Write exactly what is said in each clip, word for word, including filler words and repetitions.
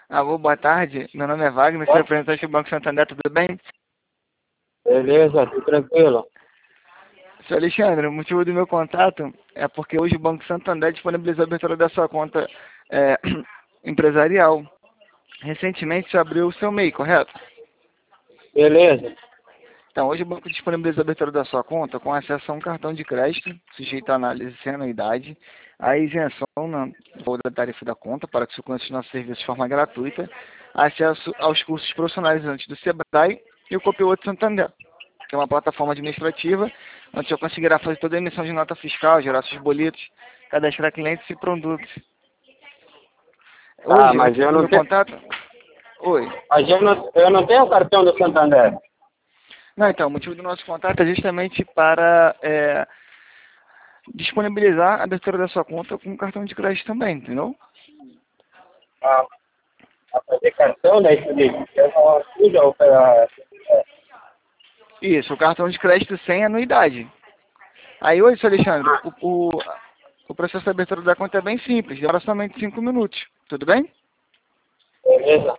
Alô, boa tarde. Meu nome é Wagner, sou representante do Banco Santander, tudo bem? Beleza, tudo tranquilo. Senhor Alexandre, o motivo do meu contato é porque hoje o Banco Santander disponibilizou a abertura da sua conta é, empresarial. Recentemente você abriu o seu M E I, correto? Beleza. Então, hoje o banco disponibilizou a abertura da sua conta com acesso a um cartão de crédito, sujeito à análise sem anuidade, a isenção na valor da tarifa da conta para que você conheça os nossos serviços de forma gratuita, acesso aos cursos profissionalizantes do Sebrae e o Copilot Santander, que é uma plataforma administrativa onde você conseguirá fazer toda a emissão de nota fiscal, gerar seus boletos, cadastrar clientes e produtos. Tá, Hoje, o mas motivo eu do não meu tenho. contato... Oi. Mas eu não, eu não tenho cartão do Santander. Não, então, o motivo do nosso contato é justamente para é, disponibilizar a abertura da sua conta com cartão de crédito também, entendeu? Ah, pra fazer cartão, né, Felipe? Eu não uso para. Isso, o cartão de crédito sem anuidade. Aí hoje, senhor Alexandre, o, o, o processo de abertura da conta é bem simples, demora somente cinco minutos, tudo bem? Beleza.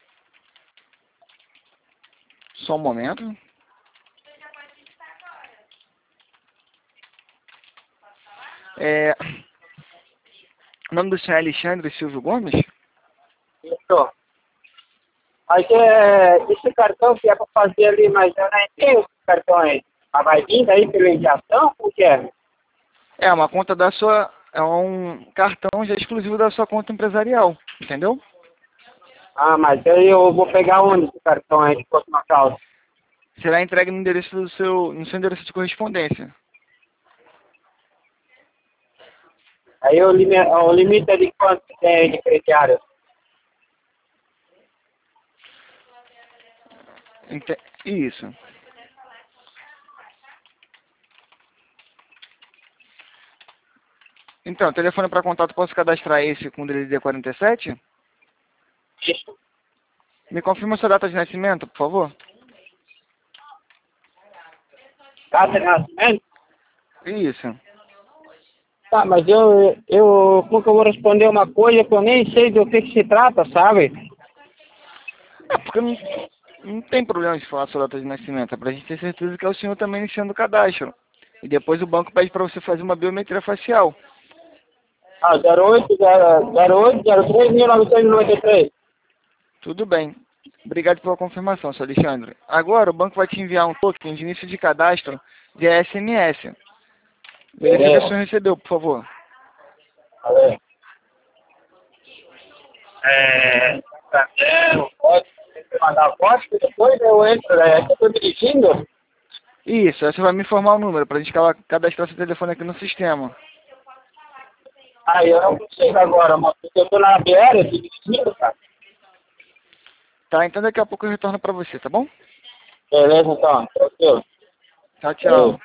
Só um momento. É, o nome do senhor é Alexandre Silvio Gomes? Isso. Mas é, esse cartão que é para fazer ali, mas eu não tenho esse cartão aí. Mas vai vir daí pela indicação? O que é? É uma conta da sua, é um cartão já exclusivo da sua conta empresarial, entendeu? Ah, mas aí eu vou pegar onde esse cartão aí que fosse uma calça? Será entregue no endereço do seu, no seu endereço de correspondência. Aí o, limi o limite é de quanto que tem aí de crediário? Ente- Isso. Então, telefone para contato, posso cadastrar esse com o D D D quarenta e sete? Isso. Me confirma sua data de nascimento, por favor. Data de nascimento? Isso. Tá, mas eu, eu, como que eu vou responder uma coisa que eu nem sei do que, que se trata, sabe? É porque não, não tem problema de falar sua data de nascimento. É pra gente ter certeza que é o senhor também iniciando o cadastro. E depois o banco pede para você fazer uma biometria facial. Ah, zero oito, zero oito, zero três, mil novecentos e noventa e três. Tudo bem. Obrigado pela confirmação, senhor Alexandre. Agora o banco vai te enviar um token de início de cadastro de S M S. Verifique se o Beleza. senhor recebeu, por favor. Valeu. É, tá, pode mandar a foto e depois eu entro, né? Eu tô dirigindo. Isso, aí você vai me informar o número para a gente cala- cadastrar seu telefone aqui no sistema. Aí eu não consigo agora, mas porque eu tô na B R, eu tô dirigindo, cara. Tá, então daqui a pouco eu retorno para você, tá bom? Beleza, então, tranquilo. Tchau, Valeu. tchau.